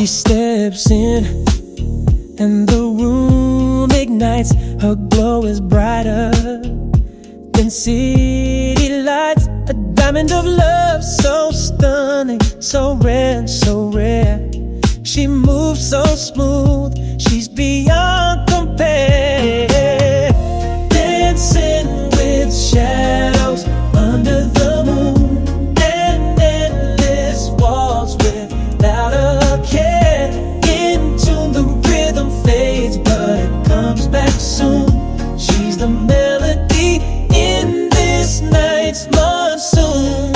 She steps in and the room ignites. Her glow is brighter than city lights. A diamond of love, so stunning, so rare, so rare. She moves so smooth, she's beyond compare. Dancing with shadows under the moon, and endless walls without a care. Into the rhythm fades, but it comes back soon. She's the melody in this night's monsoon.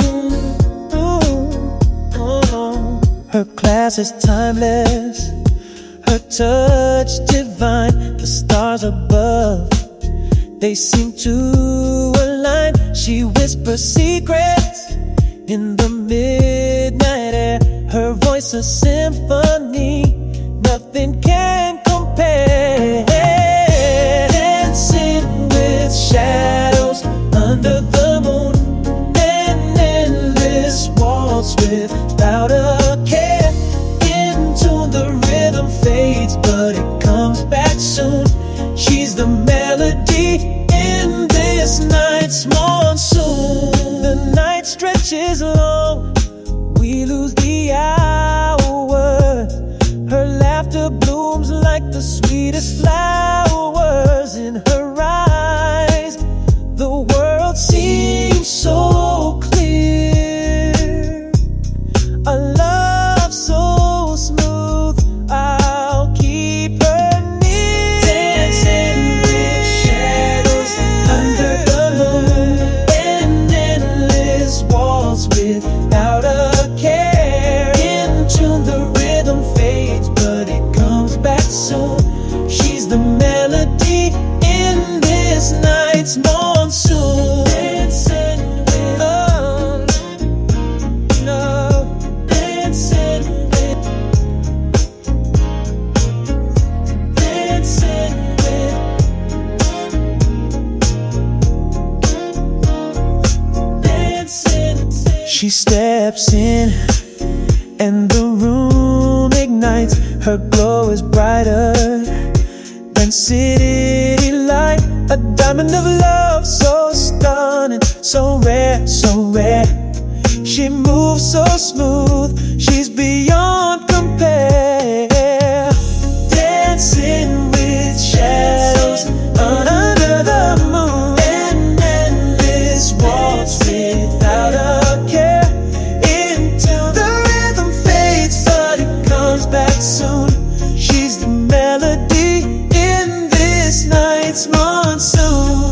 Her class is timeless, her touch divine. The stars above, they seem to align. She whispers secrets in the midnight air. Her voice a symphony, nothing can compare. Dancing with shadows under the moon, and endless waltz without a care. Into the rhythm fades, but it comes back soon. She's the melody in this night's monsoon. The night stretches long, we lose the hours. Her laughter blooms like the sweetest flowers. In her eyes, the world seems so clear. A love so smooth, I'll keep her near. Dancing with shadows under the moon, and endless walls without a care. Into the rhythm fades, but it comes back soon. She's the melody in this night's monsoon. Dancing with, oh, no, dancing with, dancing with, dancing. She steps in and the room ignites. Her glow is brighter than city light. A diamond of love, so stunning, so rare, so rare. She moves so smooth, she's beyond compare. Dancing with shadows under the moon, and endless waltz without a care. Until the rhythm fades, but it comes back soon. She's the melody in this night's monsoon.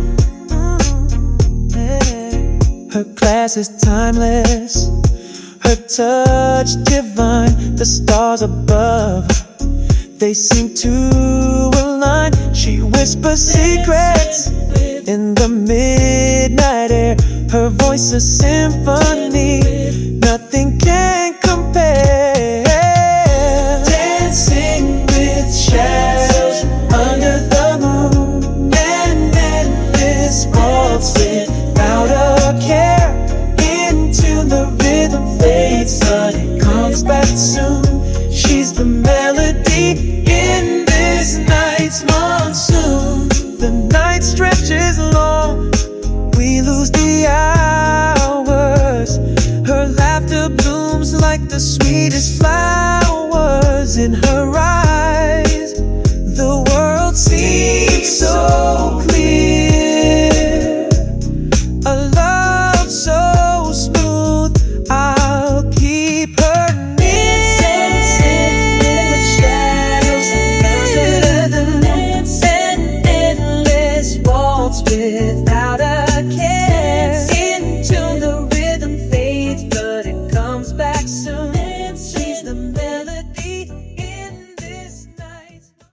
Her class is timeless, her touch divine. The stars above, they seem to align. She whispers secrets in the midnight air. Her voice a symphony, nothing can compare. Dancing with shadows under the moon, and endless waltz without a care. Into the rhythm fades, but it comes back soon. She's the melody in this night's monsoon. The night stretches long, we lose the hours. Her laughter blooms like the sweetest flower.